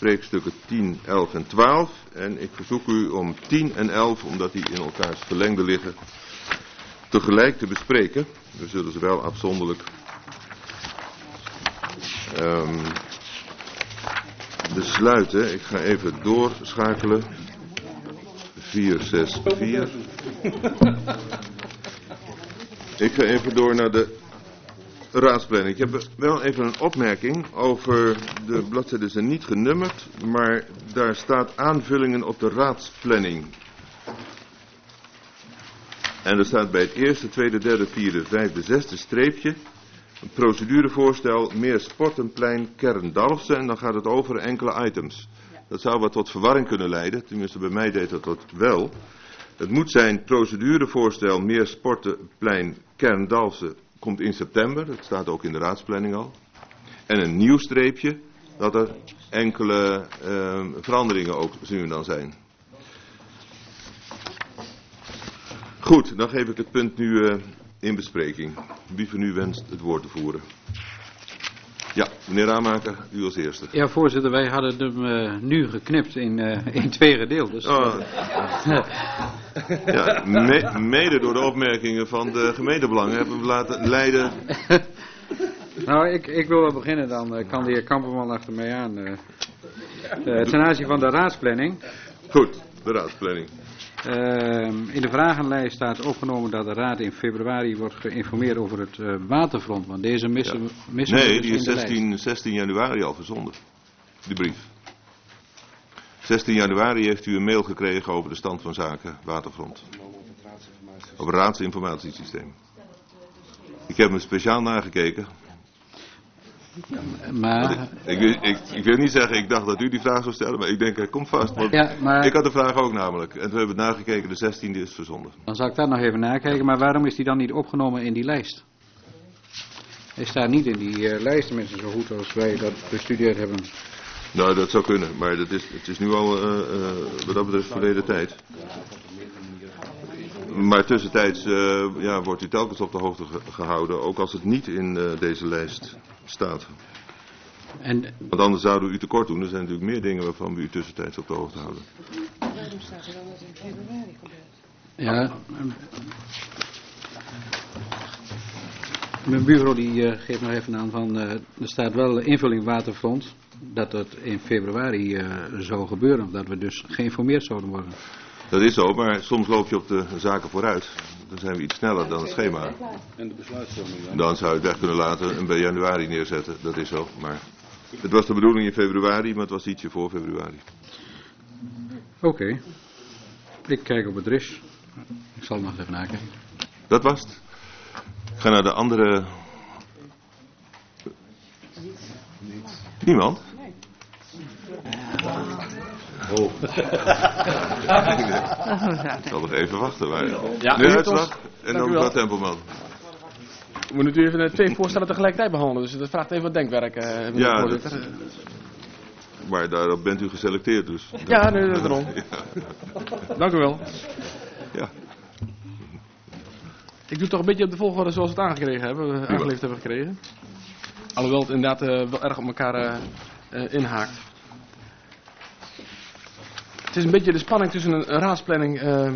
bespreekstukken 10, 11 en 12. En ik verzoek u om 10 en 11, omdat die in elkaars verlengde liggen, tegelijk te bespreken. We zullen ze wel afzonderlijk besluiten. Ik ga even doorschakelen. 4, 6, 4. Ik ga even door naar de raadsplanning. Ik heb wel even een opmerking over de bladzijden zijn niet genummerd, maar daar staat aanvullingen op de raadsplanning. En er staat bij het eerste, tweede, derde, vierde, vijfde, zesde streepje een procedurevoorstel meer Sportenplein Kern-Dalfsen en dan gaat het over enkele items. Dat zou wat tot verwarring kunnen leiden, tenminste bij mij deed dat wel. Het moet zijn procedurevoorstel meer Sportenplein Kern-Dalfsen komt in september, dat staat ook in de raadsplanning al. En een nieuw streepje dat er enkele veranderingen ook zullen dan zijn. Goed, dan geef ik het punt nu in bespreking. Wie van u wenst het woord te voeren? Ja, meneer Raamaker, u als eerste. Ja, voorzitter, wij hadden hem nu geknipt in twee gedeeltes. Oh. Ja, mede door de opmerkingen van de gemeentebelangen hebben we laten leiden. Nou, ik wil wel beginnen, dan kan de heer Kamperman achter mij aan. Ten aanzien van de raadsplanning. Goed, de raadsplanning. In de vragenlijst staat opgenomen dat de raad in februari wordt geïnformeerd over het waterfront. Want deze missen nee, die is 16 januari al verzonden. Die brief. 16 januari heeft u een mail gekregen over de stand van zaken waterfront. Over het raadsinformatiesysteem. Ik heb hem speciaal nagekeken. Maar ik wil niet zeggen, ik dacht dat u die vraag zou stellen, maar ik denk, hij komt vast. Want ja, maar ik had de vraag ook namelijk. En we hebben het nagekeken, de 16e is verzonden. Dan zal ik dat nog even nakijken, maar waarom is die dan niet opgenomen in die lijst? Hij staat niet in die lijst, tenminste zo goed als wij dat bestudeerd hebben. Nou, dat zou kunnen, maar het is nu al, wat dat betreft, verleden tijd. Maar tussentijds wordt u telkens op de hoogte gehouden, ook als het niet in deze lijst staat. Want anders zouden we u tekort doen. Er zijn natuurlijk meer dingen waarvan we u tussentijds op de hoogte houden. Waarom staat er dan dat in februari gebeurt? Ja, mijn bureau die geeft nog even aan van, er staat wel invulling waterfront, dat het in februari zou gebeuren, dat we dus geïnformeerd zouden worden. Dat is zo, maar soms loop je op de zaken vooruit. Dan zijn we iets sneller dan het schema. En de besluitvorming. Dan zou je het weg kunnen laten en bij januari neerzetten, dat is zo. Maar het was de bedoeling in februari, maar het was ietsje voor februari. Oké. Ik kijk op het RIS. Ik zal nog even nakijken. Dat was het. Ik ga naar de andere. Niemand? Oh. Ik zal nog even wachten. Maar ja, nu uitslag en dan mevrouw Tempelman. We moeten nu even twee voorstellen tegelijkertijd behandelen, dus dat vraagt even wat denkwerk. Ja, maar daarop bent u geselecteerd dus. Ja, nee, daarom. Ja. Dank u wel. Ja. Ik doe toch een beetje op de volgorde zoals we het aangeleefd hebben gekregen. Alhoewel het inderdaad wel erg op elkaar inhaakt. Het is een beetje de spanning tussen een raadsplanning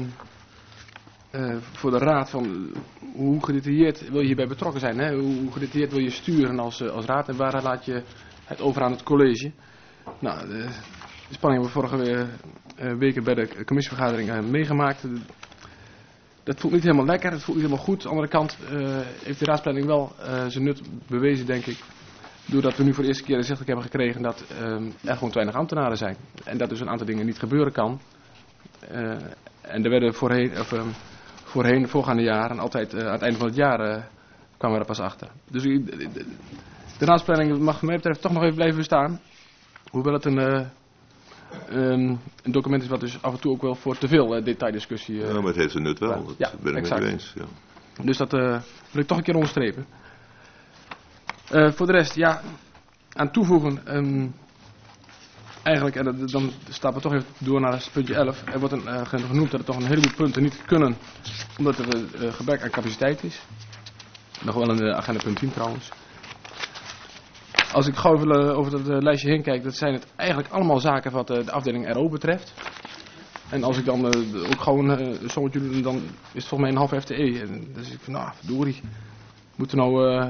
voor de raad van hoe gedetailleerd wil je hierbij betrokken zijn. Hè? Hoe gedetailleerd wil je sturen als raad en waar laat je het over aan het college. Nou, de spanning hebben we vorige weken bij de commissievergadering meegemaakt. Dat voelt niet helemaal lekker, het voelt niet helemaal goed. Aan de andere kant heeft de raadsplanning wel zijn nut bewezen, denk ik. Doordat we nu voor de eerste keer inzichtelijk hebben gekregen dat er gewoon te weinig ambtenaren zijn. En dat dus een aantal dingen niet gebeuren kan. En er werden voorheen, voorgaande jaren, altijd aan het einde van het jaar kwamen we er pas achter. Dus de raadsplanning mag van mij betreft toch nog even blijven bestaan. Hoewel het een document is wat dus af en toe ook wel voor te veel detaildiscussie... Ja, maar het heeft zijn nut wel, dat ben ik met u eens. Ja. Dus dat wil ik toch een keer onderstrepen. Voor de rest, ja, aan toevoegen, eigenlijk, en dan stappen we toch even door naar puntje 11. Er wordt genoemd dat er toch een heleboel punten niet kunnen, omdat er gebrek aan capaciteit is. Nog wel in de agenda punt 10 trouwens. Als ik gauw even over dat lijstje heen kijk, dat zijn het eigenlijk allemaal zaken wat de afdeling RO betreft. En als ik dan ook gewoon een sommetje doe, dan is het volgens mij een half FTE. En dus ik van, nou, verdorie, moeten we nou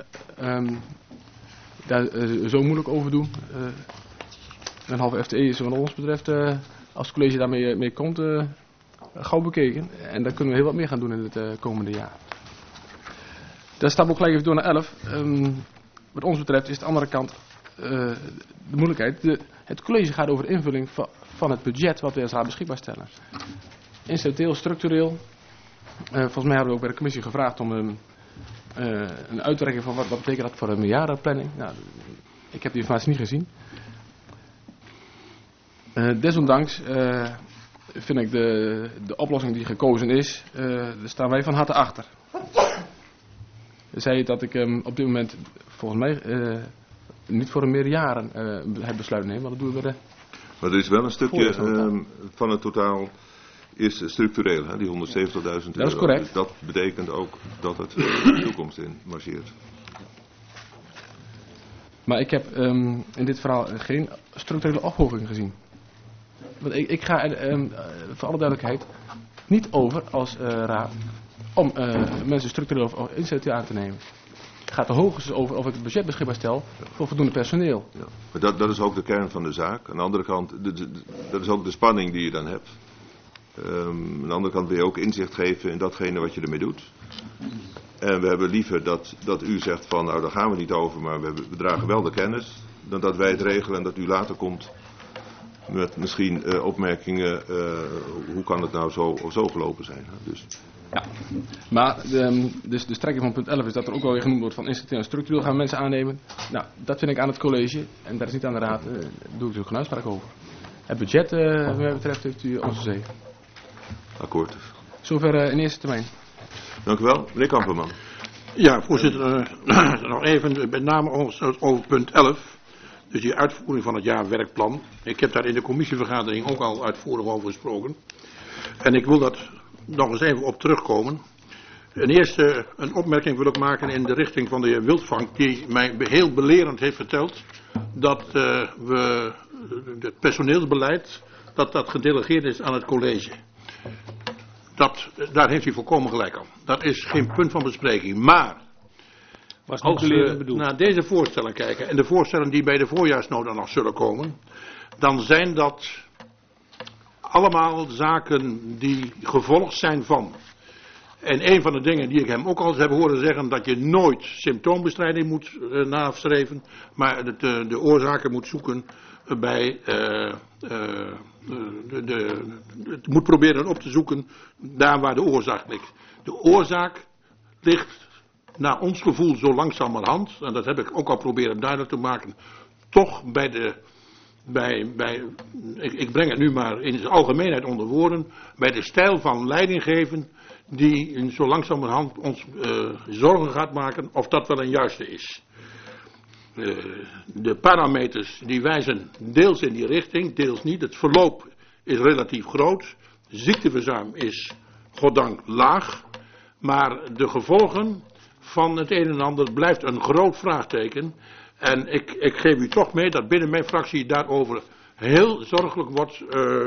daar zo moeilijk over doen? Een half FTE is wat ons betreft, als het college daarmee mee komt, gauw bekeken. En daar kunnen we heel wat meer gaan doen in het komende jaar. Daar staat ook gelijk even door naar 11. Wat ons betreft is de andere kant de moeilijkheid. Het college gaat over de invulling van het budget wat we als raad beschikbaar stellen. Incidenteel, structureel. Volgens mij hebben we ook bij de commissie gevraagd om een uitwerking van wat betekent dat voor een meerjarenplanning. Nou, ik heb die informatie niet gezien. Desondanks vind ik de oplossing die gekozen is, daar staan wij van harte achter. Zei dat ik op dit moment volgens mij niet voor een meerjaren heb besluit nemen, want dat doen we bij de... Maar er is wel een stukje van het totaal is structureel, hè, die 170.000 euro. Dat is correct. Dus dat betekent ook dat het de toekomst in marcheert. Maar ik heb in dit verhaal geen structurele ophoging gezien. Want ik ga voor alle duidelijkheid niet over als raad om mensen structureel of initiatief aan te nemen. Het gaat er hoogstens over of ik het budget beschikbaar stel voor voldoende personeel. Ja, maar dat is ook de kern van de zaak. Aan de andere kant, dat is ook de spanning die je dan hebt. Aan de andere kant wil je ook inzicht geven in datgene wat je ermee doet. En we hebben liever dat u zegt van, nou daar gaan we niet over, maar we dragen wel de kennis. Dan dat wij het regelen en dat u later komt met misschien opmerkingen, hoe kan het nou zo of zo gelopen zijn. Dus. Ja, maar dus de strekking van punt 11 is dat er ook wel weer genoemd wordt van institutioneel en structureel gaan mensen aannemen. Nou, dat vind ik aan het college en dat is niet aan de raad, daar doe ik dus geen uitspraak over. Het budget, wat mij betreft, heeft u onze zegen. Akkoord. Zover in eerste termijn. Dank u wel. Meneer Kamperman. Ja, voorzitter, nog even met name over punt 11. Dus die uitvoering van het jaarwerkplan. Ik heb daar in de commissievergadering ook al uitvoerig over gesproken. En ik wil dat nog eens even op terugkomen. Ten eerste een opmerking wil ik maken in de richting van de heer Wildvank, die mij heel belerend heeft verteld dat we het personeelsbeleid, dat gedelegeerd is aan het college. Daar heeft hij volkomen gelijk aan. Dat is geen punt van bespreking. Maar als we naar deze voorstellen kijken en de voorstellen die bij de voorjaarsnota nog zullen komen, dan zijn dat allemaal zaken die gevolg zijn van. En een van de dingen die ik hem ook al heb horen zeggen, dat je nooit symptoombestrijding moet nastreven, maar de oorzaken moet zoeken bij, moet proberen op te zoeken daar waar de oorzaak ligt. De oorzaak ligt naar ons gevoel zo langzamerhand, en dat heb ik ook al proberen duidelijk te maken, toch ik breng het nu maar in zijn algemeenheid onder woorden, bij de stijl van leidinggeven die zo langzamerhand ons zorgen gaat maken of dat wel een juiste is. De parameters die wijzen deels in die richting, deels niet. Het verloop is relatief groot. Ziekteverzuim is goddank laag. Maar de gevolgen van het een en ander blijft een groot vraagteken. En ik geef u toch mee dat binnen mijn fractie daarover heel zorgelijk wordt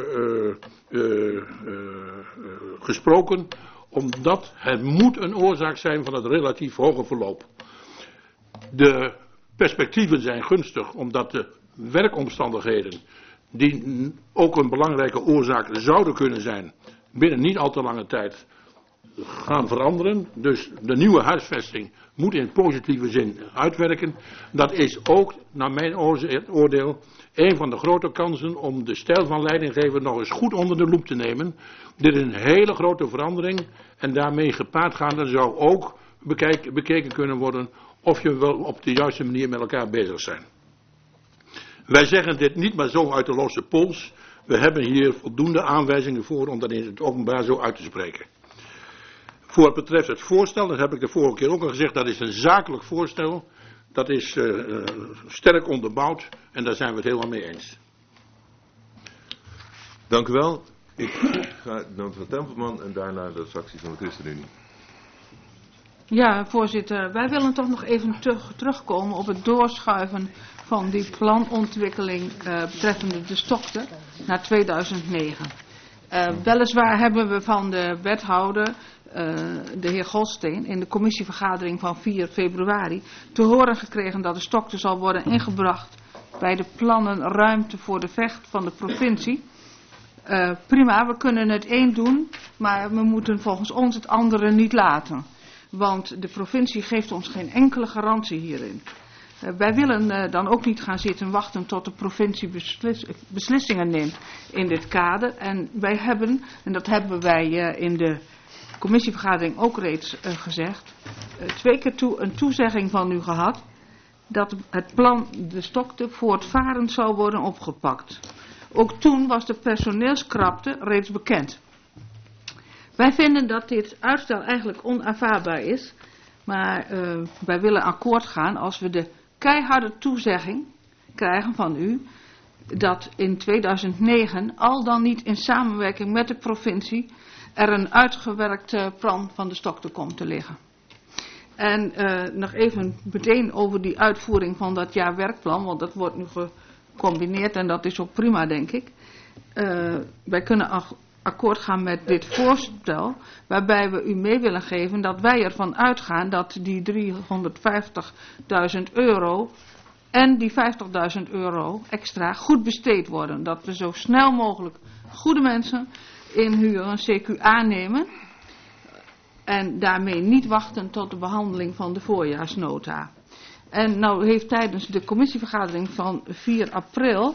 gesproken. Omdat het moet een oorzaak zijn van het relatief hoge verloop. De perspectieven zijn gunstig omdat de werkomstandigheden, die ook een belangrijke oorzaak zouden kunnen zijn, binnen niet al te lange tijd gaan veranderen. Dus de nieuwe huisvesting moet in positieve zin uitwerken. Dat is ook, naar mijn oordeel, een van de grote kansen om de stijl van leidinggeven nog eens goed onder de loep te nemen. Dit is een hele grote verandering en daarmee gepaard gaande zou ook bekeken kunnen worden of je wel op de juiste manier met elkaar bezig zijn. Wij zeggen dit niet maar zo uit de losse pols. We hebben hier voldoende aanwijzingen voor om dat in het openbaar zo uit te spreken. Voor wat betreft het voorstel, dat heb ik de vorige keer ook al gezegd, dat is een zakelijk voorstel. Dat is sterk onderbouwd en daar zijn we het helemaal mee eens. Dank u wel. Ik ga naar mevrouw Tempelman en daarna de fractie van de ChristenUnie. Ja, voorzitter. Wij willen toch nog even terugkomen op het doorschuiven van die planontwikkeling betreffende de Stokte naar 2009. Weliswaar hebben we van de wethouder, de heer Golsteen, in de commissievergadering van 4 februari te horen gekregen dat de Stokte zal worden ingebracht bij de plannen ruimte voor de vecht van de provincie. Prima, we kunnen het een doen, maar we moeten volgens ons het andere niet laten. Want de provincie geeft ons geen enkele garantie hierin. Wij willen dan ook niet gaan zitten wachten tot de provincie beslissingen neemt in dit kader. En wij hebben, en dat hebben wij in de commissievergadering ook reeds gezegd, 2 keer een toezegging van u gehad dat het plan de Stokte voortvarend zou worden opgepakt. Ook toen was de personeelskrapte reeds bekend. Wij vinden dat dit uitstel eigenlijk onaanvaardbaar is, maar wij willen akkoord gaan als we de keiharde toezegging krijgen van u dat in 2009, al dan niet in samenwerking met de provincie, er een uitgewerkt plan van de Stokte komt te liggen. En nog even meteen over die uitvoering van dat jaarwerkplan, want dat wordt nu gecombineerd en dat is ook prima, denk ik. Wij kunnen akkoord gaan met dit voorstel, waarbij we u mee willen geven dat wij ervan uitgaan dat die €350.000 en die €50.000 extra goed besteed worden. Dat we zo snel mogelijk goede mensen inhuren, CQA nemen en daarmee niet wachten tot de behandeling van de voorjaarsnota. En nou heeft tijdens de commissievergadering van 4 april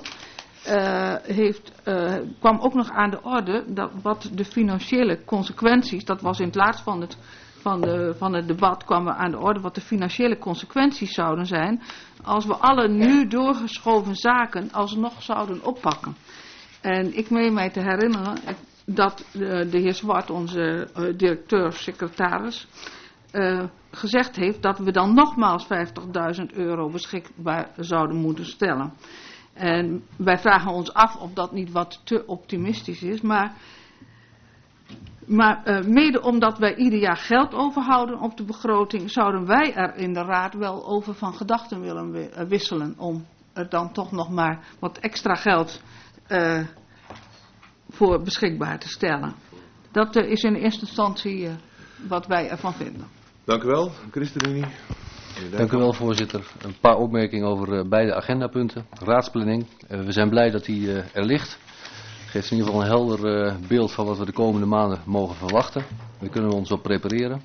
kwam ook nog aan de orde dat wat de financiële consequenties, dat was in het laatst van het debat kwam aan de orde wat de financiële consequenties zouden zijn als we alle nu doorgeschoven zaken alsnog zouden oppakken. En ik meen mij te herinneren dat de heer Zwart, onze directeur-secretaris, gezegd heeft dat we dan nogmaals €50.000 beschikbaar zouden moeten stellen. En wij vragen ons af of dat niet wat te optimistisch is, maar mede omdat wij ieder jaar geld overhouden op de begroting, zouden wij er in de raad wel over van gedachten willen wisselen om er dan toch nog maar wat extra geld voor beschikbaar te stellen. Dat is in eerste instantie wat wij ervan vinden. Dank u wel. ChristenUnie. Dank u wel, voorzitter. Een paar opmerkingen over beide agendapunten. Raadsplanning. We zijn blij dat die er ligt. Geeft in ieder geval een helder beeld van wat we de komende maanden mogen verwachten. Daar kunnen we ons op prepareren.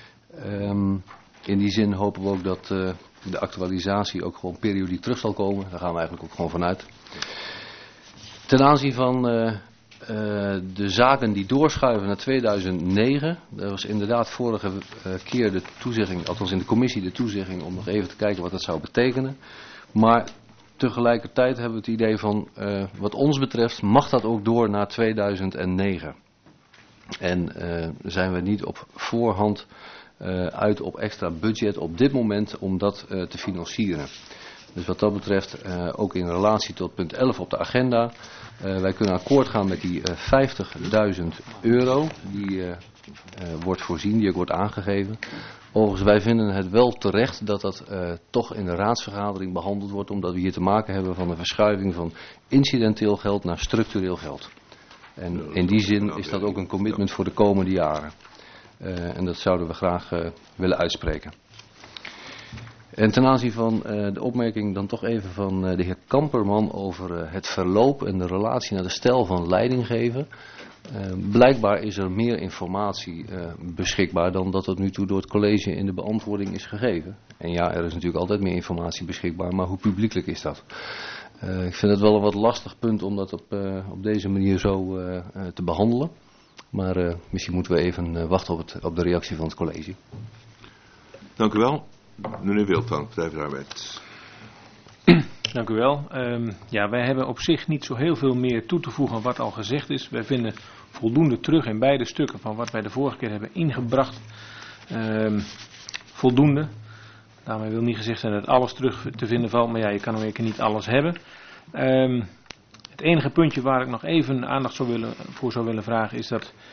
In die zin hopen we ook dat de actualisatie ook gewoon periodiek terug zal komen. Daar gaan we eigenlijk ook gewoon vanuit. Ten aanzien van de zaken die doorschuiven naar 2009. Er was inderdaad vorige keer de toezegging, althans in de commissie de toezegging om nog even te kijken wat dat zou betekenen. Maar tegelijkertijd hebben we het idee van, wat ons betreft, mag dat ook door naar 2009. En zijn we niet op voorhand uit op extra budget op dit moment om dat te financieren. Dus wat dat betreft, ook in relatie tot punt 11 op de agenda, wij kunnen akkoord gaan met die €50.000 die wordt voorzien, die ook wordt aangegeven. Overigens, wij vinden het wel terecht dat dat toch in de raadsvergadering behandeld wordt, omdat we hier te maken hebben van een verschuiving van incidenteel geld naar structureel geld. En in die zin is dat ook een commitment voor de komende jaren. En dat zouden we graag willen uitspreken. En ten aanzien van de opmerking dan toch even van de heer Kamperman over het verloop en de relatie naar de stijl van leidinggeven. Blijkbaar is er meer informatie beschikbaar dan dat tot nu toe door het college in de beantwoording is gegeven. En ja, er is natuurlijk altijd meer informatie beschikbaar, maar hoe publiekelijk is dat? Ik vind het wel een wat lastig punt om dat op deze manier zo te behandelen. Maar misschien moeten we even wachten op de reactie van het college. Dank u wel. Meneer Wildvan, Partij van de Arbeid. Dank u wel. Wij hebben op zich niet zo heel veel meer toe te voegen aan wat al gezegd is. Wij vinden voldoende terug in beide stukken van wat wij de vorige keer hebben ingebracht. Voldoende. Daarmee wil niet gezegd zijn dat alles terug te vinden valt, maar ja, je kan ook niet alles hebben. Het enige puntje waar ik nog even aandacht voor zou willen vragen is dat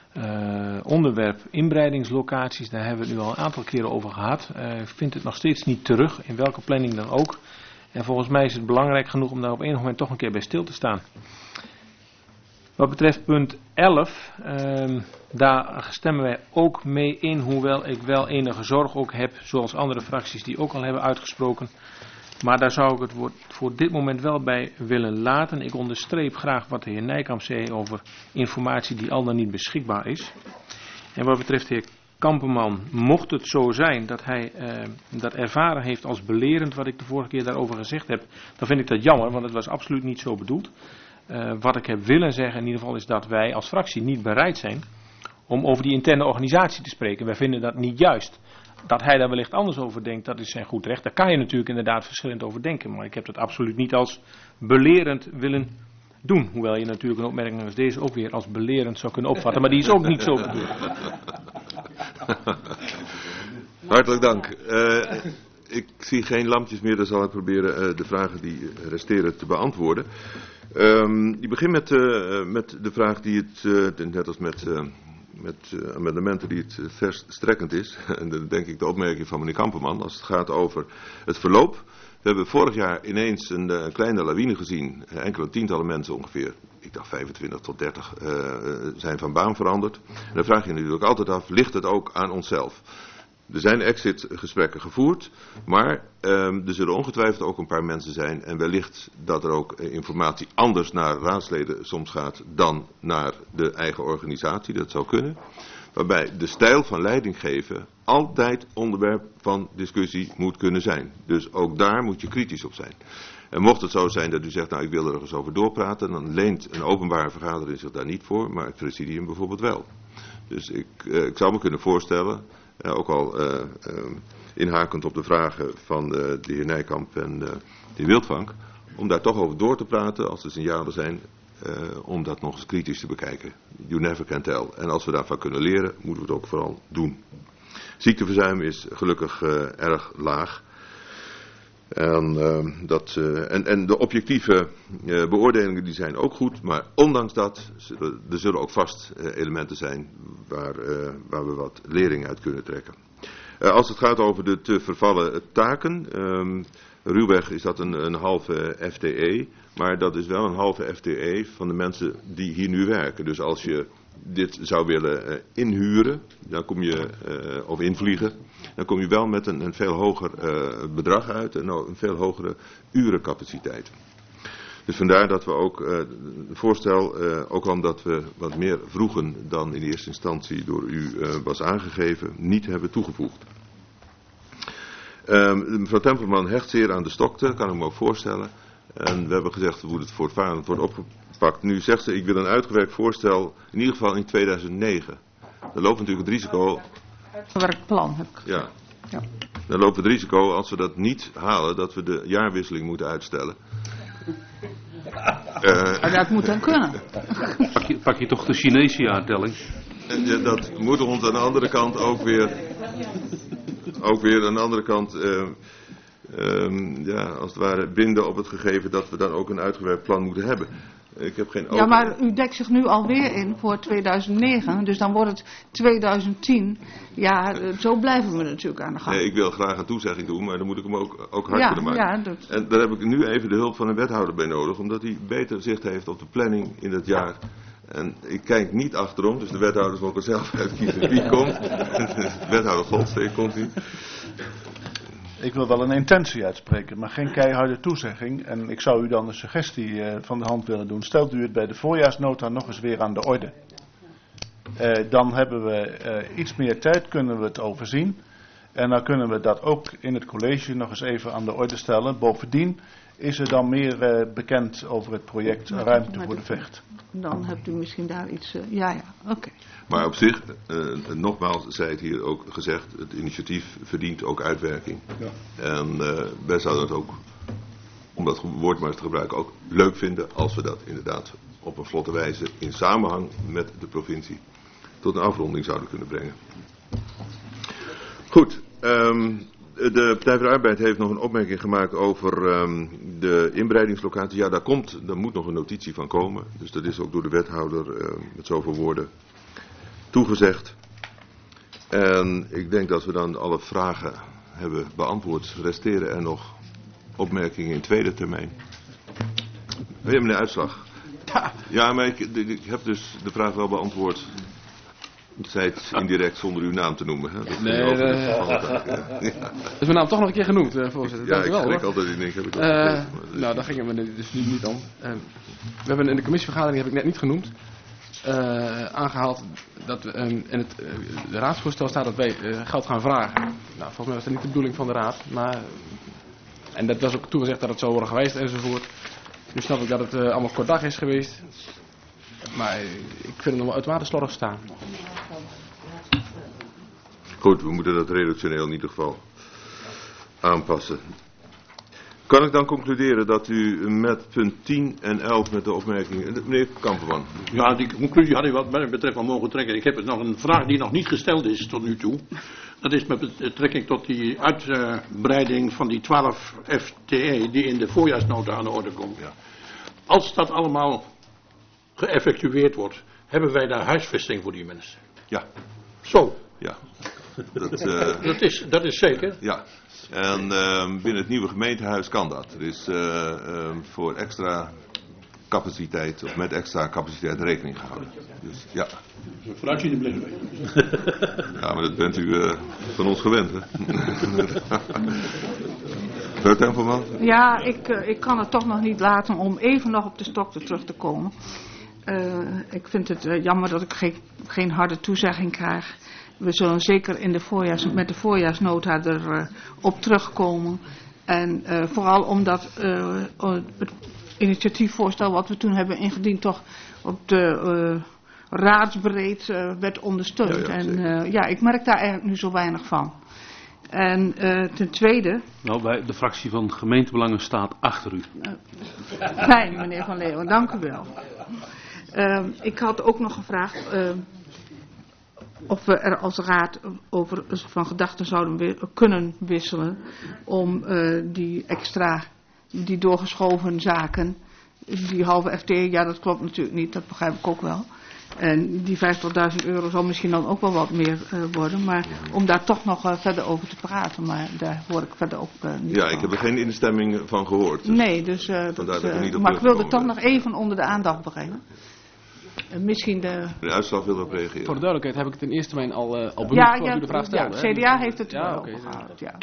Onderwerp inbreidingslocaties, daar hebben we het nu al een aantal keren over gehad. Ik vind het nog steeds niet terug, in welke planning dan ook. En volgens mij is het belangrijk genoeg om daar op enig moment toch een keer bij stil te staan. Wat betreft punt 11, daar stemmen wij ook mee in, hoewel ik wel enige zorg ook heb, zoals andere fracties die ook al hebben uitgesproken. Maar daar zou ik het voor dit moment wel bij willen laten. Ik onderstreep graag wat de heer Nijkamp zei over informatie die al dan niet beschikbaar is. En wat betreft de heer Kampenman, mocht het zo zijn dat hij dat ervaren heeft als belerend, wat ik de vorige keer daarover gezegd heb, dan vind ik dat jammer, want het was absoluut niet zo bedoeld. Wat ik heb willen zeggen in ieder geval is dat wij als fractie niet bereid zijn om over die interne organisatie te spreken. Wij vinden dat niet juist. Dat hij daar wellicht anders over denkt, dat is zijn goed recht. Daar kan je natuurlijk inderdaad verschillend over denken. Maar ik heb dat absoluut niet als belerend willen doen. Hoewel je natuurlijk een opmerking als deze ook weer als belerend zou kunnen opvatten. Maar die is ook niet zo bedoeld. Hartelijk dank. Ik zie geen lampjes meer, dan zal ik proberen de vragen die resteren te beantwoorden. Je begint met de vraag die het, net als met amendementen die het verstrekkend is. En dan denk ik de opmerking van meneer Kampenman als het gaat over het verloop. We hebben vorig jaar ineens een kleine lawine gezien. Enkele tientallen mensen ongeveer, ik dacht 25 tot 30, zijn van baan veranderd. En dan vraag je natuurlijk altijd af, ligt het ook aan onszelf? Er zijn exitgesprekken gevoerd, maar er zullen ongetwijfeld ook een paar mensen zijn. En wellicht dat er ook informatie anders naar raadsleden soms gaat dan naar de eigen organisatie. Dat zou kunnen. Waarbij de stijl van leiding geven altijd onderwerp van discussie moet kunnen zijn. Dus ook daar moet je kritisch op zijn. En mocht het zo zijn dat u zegt, nou ik wil er eens over doorpraten, dan leent een openbare vergadering zich daar niet voor, maar het presidium bijvoorbeeld wel. Dus ik zou me kunnen voorstellen, ook al inhakend op de vragen van de heer Nijkamp en de heer Wildvank, om daar toch over door te praten als er signalen zijn, om dat nog eens kritisch te bekijken. You never can tell. En als we daarvan kunnen leren, moeten we het ook vooral doen. Ziekteverzuim is gelukkig erg laag. En de objectieve beoordelingen die zijn ook goed, maar ondanks dat, er zullen ook vast elementen zijn waar we wat lering uit kunnen trekken. Als het gaat over de te vervallen taken, ruwweg is dat een halve FTE, maar dat is wel een halve FTE van de mensen die hier nu werken. Dus als je dit zou willen inhuren, dan kom je, of invliegen, dan kom je wel met een veel hoger bedrag uit en een veel hogere urencapaciteit. Dus vandaar dat we ook het voorstel, ook omdat we wat meer vroegen dan in eerste instantie door u was aangegeven, niet hebben toegevoegd. Mevrouw Tempelman hecht zeer aan de stokte, kan ik me ook voorstellen. En we hebben gezegd hoe het voortvarend wordt opgepakt. Nu zegt ze, ik wil een uitgewerkt voorstel, in ieder geval in 2009. Dan loopt natuurlijk het risico. Uitgewerkt plan heb ik. Ja. Dan lopen we het risico, als we dat niet halen, dat we de jaarwisseling moeten uitstellen. Dat moet dan kunnen. Pak je toch de Chinese jaartelling? Dat moet ons aan de andere kant ook weer aan de andere kant, als het ware binden op het gegeven dat we dan ook een uitgewerkt plan moeten hebben. Ik heb geen ja, maar u dekt zich nu alweer in voor 2009, dus dan wordt het 2010. Ja, zo blijven we natuurlijk aan de gang. Nee, ik wil graag een toezegging doen, maar dan moet ik hem ook hard kunnen maken. Ja, En daar heb ik nu even de hulp van een wethouder bij nodig, omdat hij beter zicht heeft op de planning in het jaar. En ik kijk niet achterom, dus de wethouders mogen zelf uitkiezen wie komt. Wethouder Goldsteek komt hier. Ik wil wel een intentie uitspreken, maar geen keiharde toezegging. En ik zou u dan een suggestie van de hand willen doen. Stelt u het bij de voorjaarsnota nog eens weer aan de orde. Dan hebben we iets meer tijd, kunnen we het overzien. En dan kunnen we dat ook in het college nog eens even aan de orde stellen. Bovendien is er dan meer bekend over het project Ruimte voor de Vecht. Dan hebt u misschien daar iets. Oké. Maar op zich, nogmaals, zij het hier ook gezegd, het initiatief verdient ook uitwerking. Ja. En wij zouden het ook, om dat woord maar eens te gebruiken, ook leuk vinden als we dat inderdaad op een vlotte wijze in samenhang met de provincie tot een afronding zouden kunnen brengen. Goed, de Partij voor de Arbeid heeft nog een opmerking gemaakt over de inbreidingslocatie. Ja, daar moet nog een notitie van komen. Dus dat is ook door de wethouder met zoveel woorden toegezegd. En ik denk dat we dan alle vragen hebben beantwoord. Resteren er nog opmerkingen in tweede termijn? Weer meneer Uitslag. Ja, maar ik heb dus de vraag wel beantwoord. Zij het indirect zonder uw naam te noemen. Hè? Dat Nee, is mijn naam toch nog een keer genoemd, voorzitter. Ja, Dank u wel, ik schrik hoor. altijd in denk, heb ik ook Nou, daar ging het me dus niet om. We hebben in de commissievergadering, heb ik net niet genoemd, aangehaald dat we in het raadsvoorstel staat dat wij geld gaan vragen. Nou, volgens mij was dat niet de bedoeling van de raad, maar en dat was ook toegezegd dat het zou worden gewijzigd enzovoort. Nu snap ik dat het allemaal kort dag is geweest, maar ik vind het nog wel uitermate slordig staan. Goed, we moeten dat redactioneel in ieder geval aanpassen. Kan ik dan concluderen dat u met punt 10 en 11 met de opmerkingen... Meneer Kamperman. Ja, die conclusie had ik wat mij betreft wel mogen trekken. Ik heb nog een vraag die nog niet gesteld is tot nu toe. Dat is met betrekking tot die uitbreiding van die 12 FTE die in de voorjaarsnota aan de orde komt. Ja. Als dat allemaal geëffectueerd wordt, hebben wij daar huisvesting voor die mensen? Ja. Zo. Ja. Dat is zeker. Ja. En binnen het nieuwe gemeentehuis kan dat. Er is voor extra capaciteit, of met extra capaciteit rekening gehouden. Dus ja. Vooruitziende blik. Ja, maar dat bent u van ons gewend, hè? Mevrouw Tempelman? Ja, ik kan het toch nog niet laten om even nog op de stokte terug te komen. Ik vind het jammer dat ik geen harde toezegging krijg. We zullen zeker in met de voorjaarsnota erop terugkomen. En vooral omdat het initiatiefvoorstel wat we toen hebben ingediend toch op de raadsbreed werd ondersteund. Ja, ik merk daar eigenlijk nu zo weinig van. En ten tweede... Nou, de fractie van gemeentebelangen staat achter u. Fijn, meneer Van Leeuwen, dank u wel. Ik had ook nog gevraagd of we er als raad over van gedachten zouden kunnen wisselen om die doorgeschoven zaken, die halve FTE, ja dat klopt natuurlijk niet, dat begrijp ik ook wel. En die €50.000 zal misschien dan ook wel wat meer worden, maar om daar toch nog verder over te praten, maar daar hoor ik verder ook niet Ja, van. ik heb er geen instemming van gehoord. Dus nee, dus maar ik wilde toch nog even onder de aandacht brengen. Misschien de Uitslag wil erop reageren. Voor de duidelijkheid heb ik het in eerste termijn al benoemd voordat u de vraag stelde. Ja, CDA heeft het ja, wel gehad. Ja,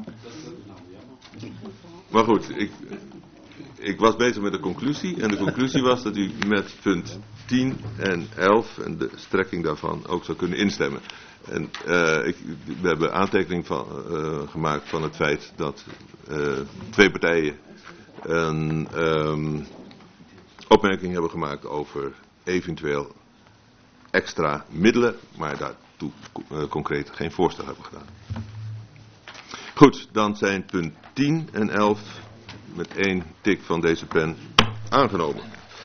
maar goed, ik was bezig met de conclusie. En de conclusie was dat u met punt 10 en 11 en de strekking daarvan ook zou kunnen instemmen. En we hebben aantekening gemaakt van het feit dat twee partijen een opmerking hebben gemaakt over eventueel extra middelen, maar daartoe concreet geen voorstel hebben gedaan. Goed, dan zijn punt 10 en 11 met 1 tik van deze pen aangenomen.